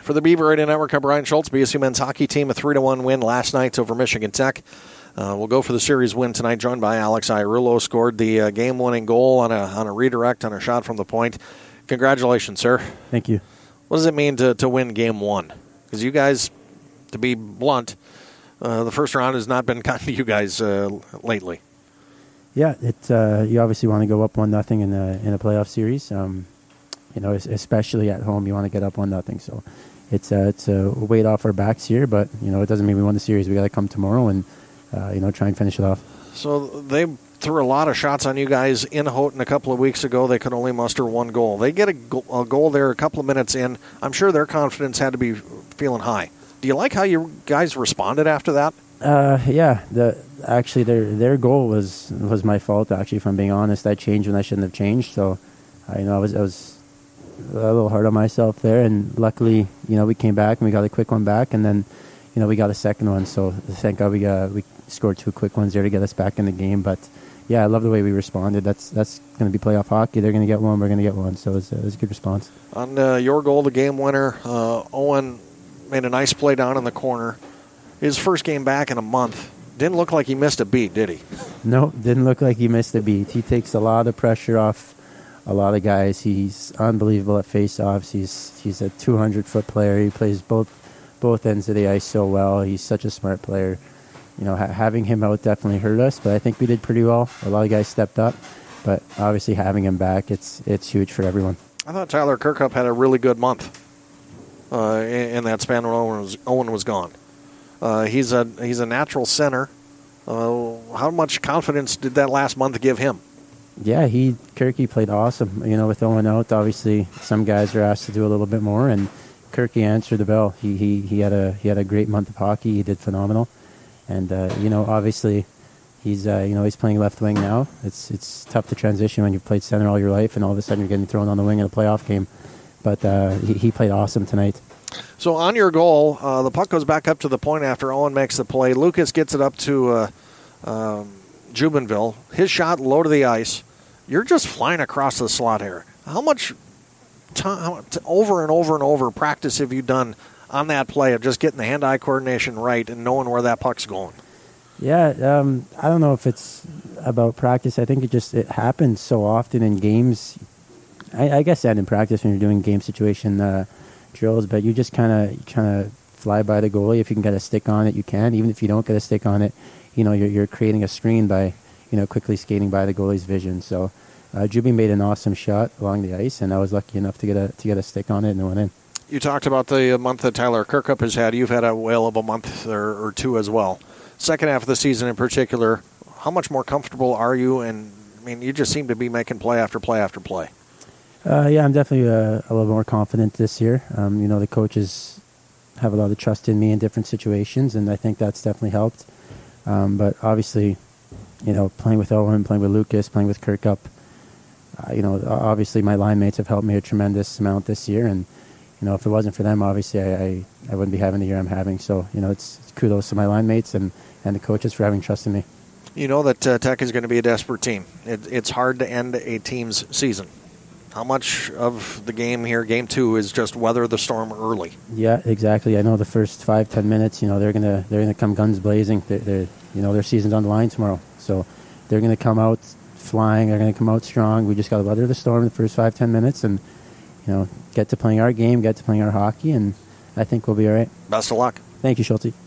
For the Beaver Radio Network, I'm Brian Schultz. BSU men's hockey team, a 3-1 win last night over Michigan Tech. We'll go for the series win tonight, joined by Alex Irulo. Scored the game-winning goal on a redirect, on a shot from the point. Congratulations, sir. Thank you. What does it mean to win game one? Because you guys, to be blunt, the first round has not been kind to you guys lately. Yeah, you obviously want to go up 1-0 in a playoff series. Especially at home, you want to get up 1-0. So it's a weight off our backs here, but it doesn't mean we won the series. We got to come tomorrow and try and finish it off. So they threw a lot of shots on you guys in Houghton a couple of weeks ago. They could only muster one goal. They get a goal there a couple of minutes in. I'm sure their confidence had to be feeling high. Do you like how you guys responded after that? Yeah. Actually, their goal was my fault. Actually, if I'm being honest, I changed when I shouldn't have changed. So, I was a little hard on myself there. And luckily, we came back and we got a quick one back, and then, we got a second one. So thank God we scored two quick ones there to get us back in the game. But yeah, I love the way we responded. That's going to be playoff hockey. They're going to get one. We're going to get one. So it was a good response. On your goal, the game winner, Owen made a nice play down in the corner. His first game back in a month. Didn't look like he missed a beat, did he? No, didn't look like he missed a beat. He takes a lot of pressure off a lot of guys. He's unbelievable at face-offs. He's a 200-foot player. He plays both ends of the ice so well. He's such a smart player. Having him out definitely hurt us, but I think we did pretty well. A lot of guys stepped up, but obviously having him back, it's huge for everyone. I thought Tyler Kirkup had a really good month in that span when Owen was gone. He's a natural center. How much confidence did that last month give him? Yeah, Kirky played awesome. With Owen out, obviously some guys are asked to do a little bit more, and Kirky answered the bell. He had a great month of hockey. He did phenomenal, and obviously he's playing left wing now. It's tough to transition when you've played center all your life, and all of a sudden you're getting thrown on the wing in a playoff game. But he played awesome tonight. So on your goal, the puck goes back up to the point after Owen makes the play. Lucas gets it up to Jubenville. His shot low to the ice. You're just flying across the slot here. How much time, over and over and over practice have you done on that play of just getting the hand-eye coordination right and knowing where that puck's going? Yeah, I don't know if it's about practice. I think it happens so often in games. I guess that in practice when you're doing game situation drills, but you just kind of fly by the goalie. If you can get a stick on it, you can. Even if you don't get a stick on it, you're creating a screen by quickly skating by the goalie's vision. So Juby made an awesome shot along the ice, and I was lucky enough to get a stick on it, and it went in. You talked about the month that Tyler Kirkup has had. You've had a whale of a month or two as well. Second half of the season in particular, how much more comfortable are you? And you just seem to be making play after play after play. Yeah, I'm definitely a little more confident this year. The coaches have a lot of trust in me in different situations, and I think that's definitely helped. But obviously, playing with Owen, playing with Lucas, playing with Kirkup, obviously my line mates have helped me a tremendous amount this year. And, if it wasn't for them, obviously I wouldn't be having the year I'm having. So, it's kudos to my line mates and the coaches for having trust in me. You know that Tech is going to be a desperate team. It's hard to end a team's season. How much of the game here, game two, is just weather the storm early? Yeah, exactly. I know the first 5-10 minutes, they're gonna come guns blazing. Their season's on the line tomorrow, so they're gonna come out flying. They're gonna come out strong. We just got to weather the storm the first 5-10 minutes, and get to playing our game, get to playing our hockey, and I think we'll be all right. Best of luck. Thank you, Schulte.